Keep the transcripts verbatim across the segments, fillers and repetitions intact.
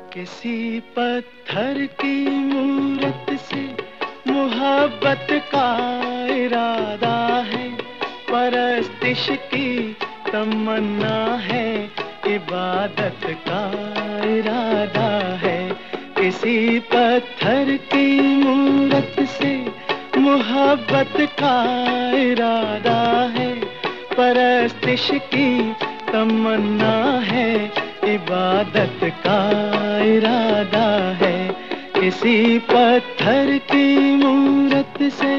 किसी पत्थर की मूरत से मोहब्बत का इरादा है, परस्तिश की तमन्ना है, इबादत का इरादा है। किसी पत्थर की मूरत से मोहब्बत का इरादा है, परस्तिश की तमन्ना है, इबादत का इरादा है। किसी पत्थर की मूरत से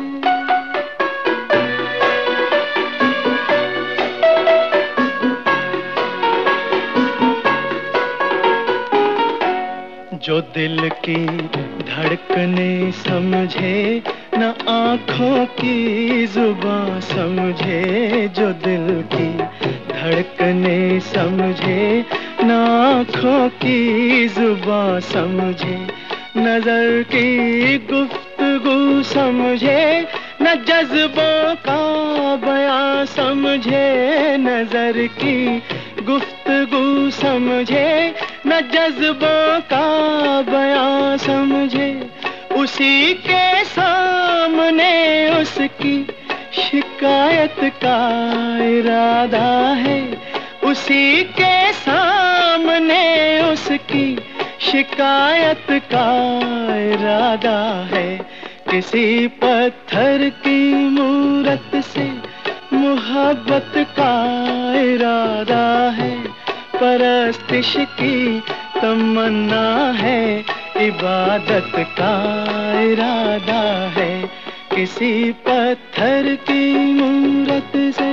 जो दिल की धड़कने समझे, न आँखों की जुबां समझे। जो दिल की धड़कने समझे, न आँखों की जुबां समझे। नजर की गुफ्तगू समझे, न जज्बों का बयां समझे। नजर की गुफ्तगू समझे, न जज्बों का बयां समझे। उसी के सामने उसकी शिकायत का इरादा है, उसी के सामने उसकी शिकायत का इरादा है। किसी पत्थर की मूरत से मोहब्बत का इरादा है, परस्तिश की तमन्ना है, इबादत का इरादा है। किसी पत्थर की मूरत से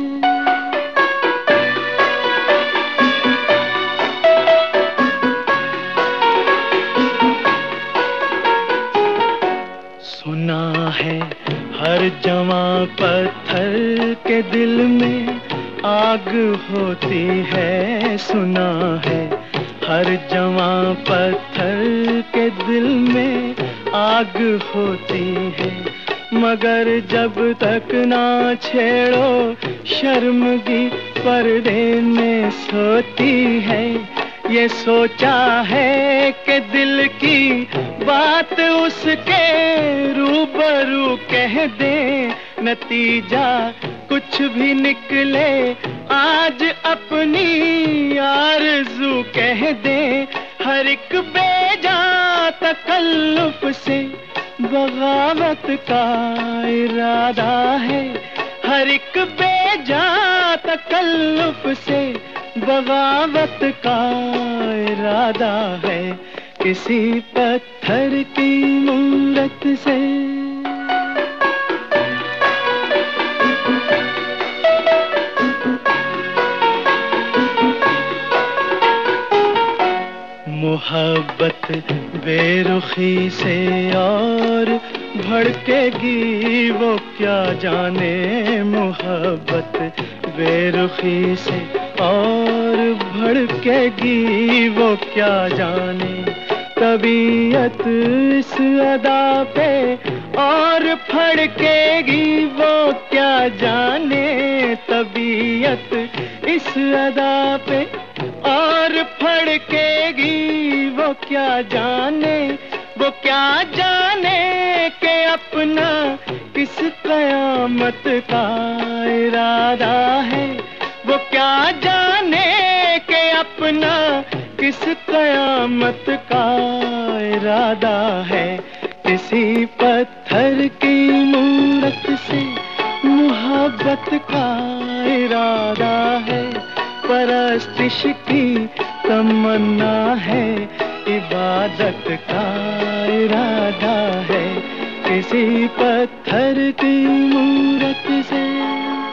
सुना है हर जवां पत्थर के दिल में आग होती है। सुना है हर जवां पत्थर के दिल में आग होती है, मगर जब तक ना छेड़ो शर्मगी पर्दे में सोती है। ये सोचा है कि दिल की बात उसके रूबरू कह दे, नतीजा कुछ भी निकले आज अपनी आरज़ू कह दे। हर एक बेजा तकल्लुफ से बगावत का इरादा है, हर एक बेजा तकल्लुफ से बगावत का इरादा है। किसी पत्थर की मूरत से मोहब्बत बेरुखी से और भड़केगी वो क्या जाने। मोहब्बत बेरुखी से और भड़केगी वो क्या जाने। तबीयत इस अदा पे और फड़केगी वो क्या जाने। तबीयत इस अदा पे और फड़केगी वो क्या जाने। वो क्या जाने के अपना किस कयामत का इरादा है। वो क्या जाने के अपना किस कयामत का इरादा है। किसी पत्थर की मूरत से मोहब्बत का इरादा है, परस्तिश की तमन्ना है, इबादत का इरादा है। किसी पत्थर की मूरत से